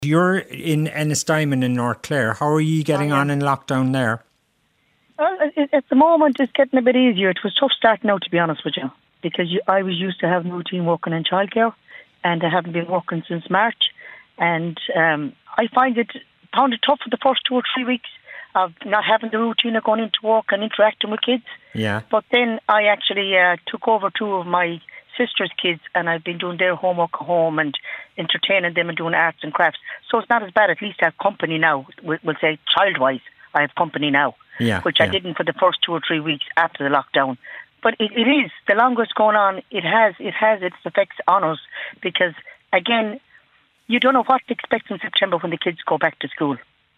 You're in Ennistimon in North Clare. How are you getting on in lockdown there? Well, at the moment, it's getting a bit easier. It was tough starting out, to be honest with you, because I was used to having routine working in childcare, and I haven't been working since March. And I found it tough for the first 2 or 3 weeks of not having the routine of going into work and interacting with kids. Yeah. But then I actually took over 2 of my sister's kids, and I've been doing their homework at home and entertaining them and doing arts and crafts. So it's not as bad. At least I have company now. We'll say child-wise, I have company now, which I didn't for the first 2 or 3 weeks after the lockdown. But it is, the longer it's going on, it has its effects on us, because, again, you don't know what to expect in September when the kids go back to school.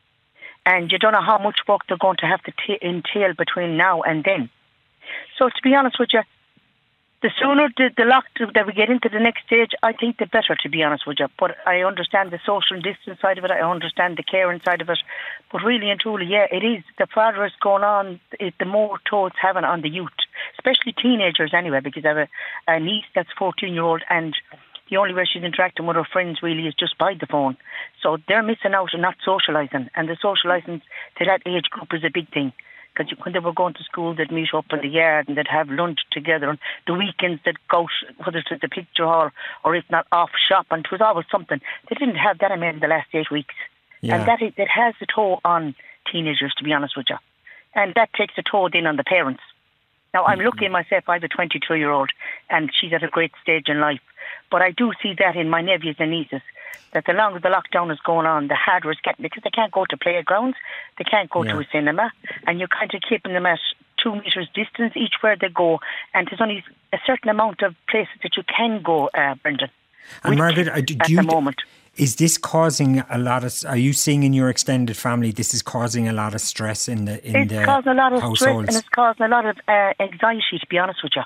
And you don't know how much work they're going to have to entail between now and then. So to be honest with you, the sooner the lockdown that we get into the next stage, I think the better, to be honest with you. But I understand the social distance side of it. I understand the caring side of it. But really and truly, yeah, it is. The farther it's going on, the more toll it's having on the youth, especially teenagers anyway, because I have a niece that's 14-year-old, and the only way she's interacting with her friends really is just by the phone. So they're missing out and not socialising. And the socialising to that age group is a big thing. Because when they were going to school, they'd meet up in the yard and they'd have lunch together. And the weekends, they'd go, whether it's at the picture hall or if not, off shop. And it was always something. They didn't have that in the last 8 weeks. Yeah. And it has a toll on teenagers, to be honest with you. And that takes a toll then on the parents. Now, I'm lucky myself. I have a 22-year-old, and she's at a great stage in life. But I do see that in my nephews and nieces, that the longer the lockdown is going on, the harder it's getting, because they can't go to playgrounds, they can't go to a cinema, and you're kind of keeping them at 2 meters distance each where they go, and there's only a certain amount of places that you can go, Brendan. And Margaret, at the moment. Is this causing a lot of? Are you seeing in your extended family this is causing a lot of stress in the households? It's causing a lot of stress, and it's causing a lot of anxiety, to be honest with you.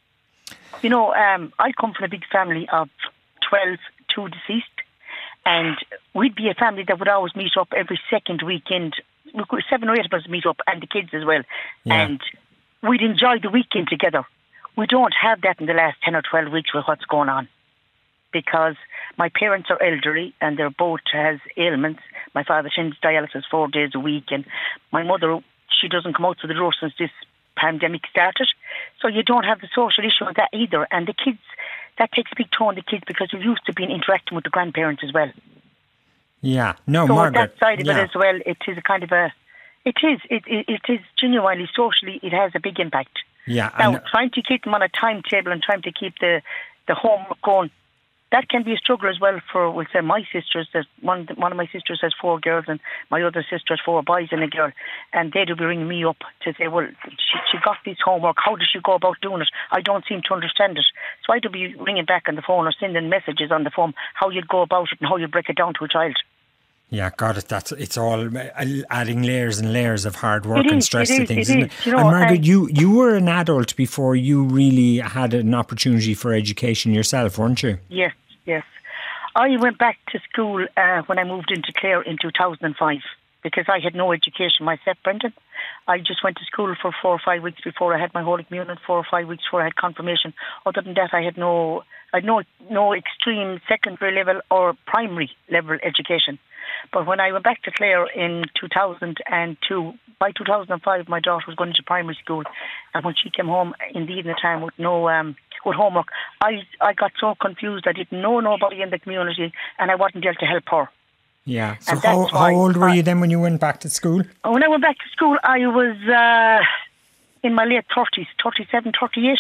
You know, I come from a big family of 12, 2 deceased, and we'd be a family that would always meet up every second weekend. 7 or 8 of us meet up, and the kids as well. Yeah. And we'd enjoy the weekend together. We don't have that in the last 10 or 12 weeks with what's going on, because my parents are elderly and they're both has ailments. My father sends dialysis 4 days a week, and my mother, she doesn't come out to the door since this pandemic started. So you don't have the social issue of that either. And the kids, that takes a big toll on the kids, because we're used to being interacting with the grandparents as well. Yeah, no, so Margaret. that side of it as well, it is a kind of it is genuinely, socially, it has a big impact. Yeah. Now, trying to keep them on a timetable and trying to keep the homework going, that can be a struggle as well for, we'll say, my sisters. One of my sisters has 4 girls, and my other sister has 4 boys and a girl. And they'd be ringing me up to say, well, she got this homework. How does she go about doing it? I don't seem to understand it. So I'd be ringing back on the phone or sending messages on the phone how you'd go about it and how you'd break it down to a child. Yeah, got it. It's all adding layers and layers of hard work and stress to things, isn't it? You know, and Margaret, you were an adult before you really had an opportunity for education yourself, weren't you? Yes. I went back to school when I moved into Clare in 2005, because I had no education myself, Brendan. I just went to school for 4 or 5 weeks before I had my Holy Communion, 4 or 5 weeks before I had confirmation. Other than that, I had no extreme secondary level or primary level education. But when I went back to Clare in 2002, by 2005, my daughter was going into primary school, and when she came home in the evening time with with homework, I got so confused. I didn't know nobody in the community, and I wasn't able to help her. Yeah. So how old were you then when you went back to school? When I went back to school, I was in my late 30s, 37, 38.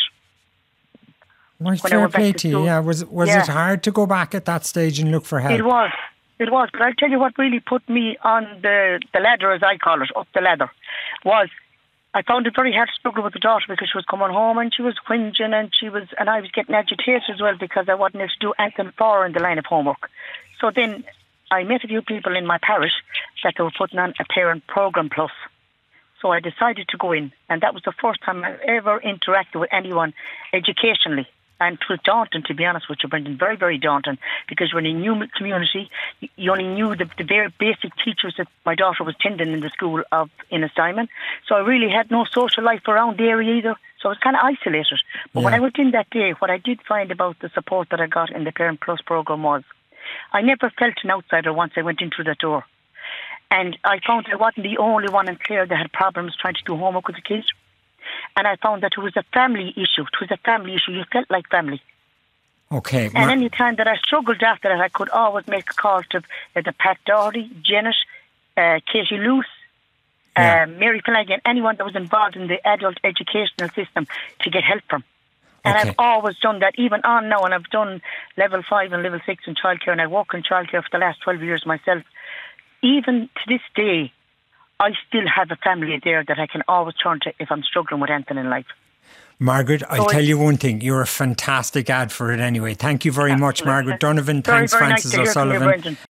Right, fair play to you. Yeah. Was it hard to go back at that stage and look for help? It was. But I'll tell you what really put me on the ladder, as I call it, up the ladder, was I found it very hard to struggle with the daughter, because she was coming home and she was whinging, and I was getting agitated as well, because I wasn't able to do anything for her in the line of homework. So then I met a few people in my parish that they were putting on a parent programme plus. So I decided to go in, and that was the first time I ever interacted with anyone educationally. And it was daunting, to be honest with you, Brendan, very, very daunting, because we're in a new community. You only knew the very basic teachers that my daughter was tending in the school of Ennistimon. So I really had no social life around the area either. So I was kind of isolated. But when I went in that day, what I did find about the support that I got in the Parent Plus programme was I never felt an outsider once I went in through that door. And I found I wasn't the only one in Clare that had problems trying to do homework with the kids. And I found that it was a family issue. It was a family issue. You felt like family. Okay. And any time that I struggled after that, I could always make a call to the Pat Doherty, Janet, Katie Luce, Mary Flanagan, anyone that was involved in the adult educational system to get help from. And I've always done that, even on now, and I've done level 5 and level 6 in childcare, and I work in childcare for the last 12 years myself. Even to this day, I still have a family there that I can always turn to if I'm struggling with anything in life. Margaret, I'll tell you one thing. You're a fantastic ad for it anyway. Thank you very much, Margaret Donovan. Thanks, very Francis nice to hear from you, O'Sullivan. Brendan.